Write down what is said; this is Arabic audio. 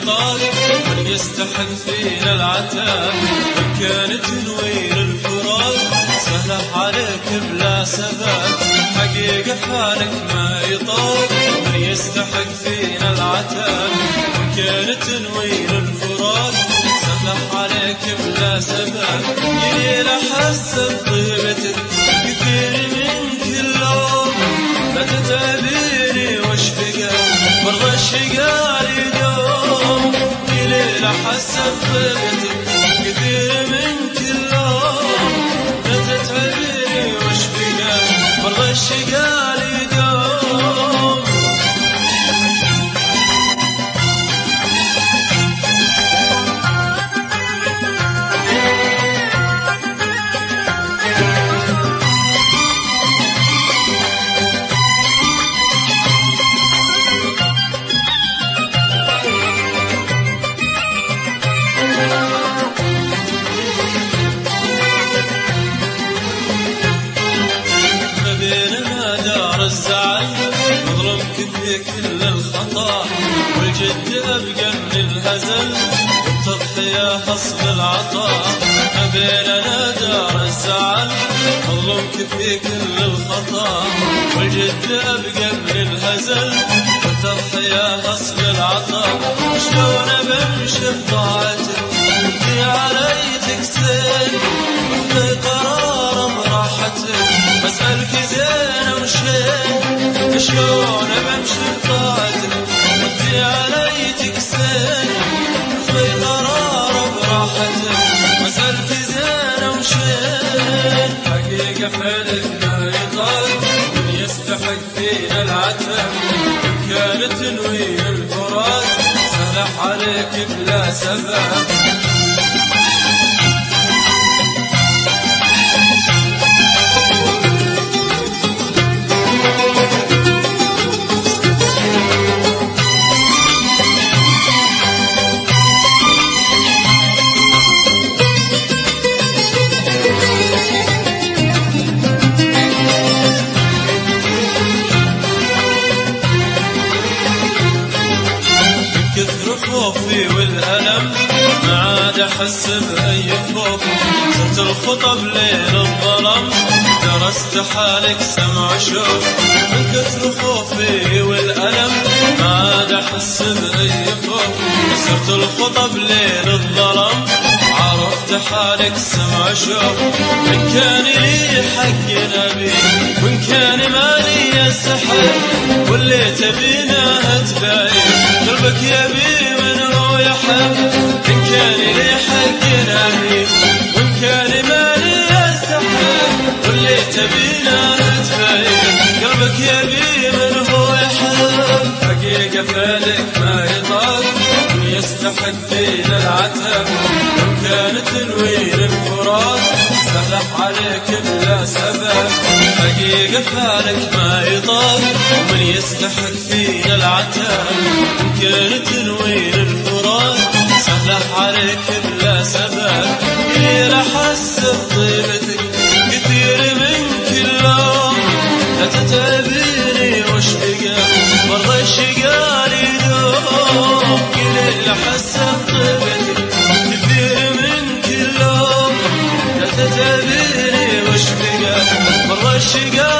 يطاق من يستحق فينا العتاب. إن كان تنوير الفراق سهله عليك بلا سبب، حقيقة حالك ما يطاق من يستحق فينا العتاب. إن كان تنوير الفراق سهله عليك بلا سبب، يليل أحس بطيبتك كثير من كل يوم. لا تتعبيني وش بقى مرة الشقا لي دوم، يليل أحس بطيبتك كثير من كل يوم. لا تتعبيني وش بقى مرة الشقا لي دوم. الزعل مظلمك في كل الخطا، والجد أبقى من الهزل والتضحية أصل العطاء. ما بيننا دار الزعل مظلمك في كل الخطا، والجد أبقى من الهزل والتضحية أصل العطاء. شلون بمشي بطاعتك انتي علي تكسل، وفي قرار براحتك بسألك زين وشين. شلون بمشي بطاعتك وانتي علي تكسل، وفي قرار براحتك بسألك زين وشين. حقيقة فعلك ما يطاق من يستحق فينا العتب. إن كان تنوير الفراق سهله عليك بلا سبب. خوفي والألم ما عاد أحس بأي خوف، صرت الخطب ليل الظلم درست حالك سمع شوف. من كثر خوفي والألم ما عاد أحس بأي خوف، صرت الخطب ليل الظلم عرفت حالك سمع شوف. إن كان لي حق نبي وإن كان مالي السحر، واللي تبينه تبعي قلبك يبي من هو يحب. إن كان لي حق نبي وإن كان مالي السحر، واللي تبينه تبعي قلبك يبي من هو يحب. حقيقة فعلك ما يطاق يستحق فينا العتب. إن كان تنوير الفراق سهله عليك بلا سبب، حقيقة فعلك ما يطاق ومن يستحق فينا العتب. إن كان تنوير الفراق سهله عليك بلا سبب، يليل أحس بطيبتك كثير من كل يوم. لا تتعبيني وش بقى مرة الشقا لي دوم، يليل أحس بطيبتك كثير من كل يوم. لا تتعبيني وش بقى مرة الشقا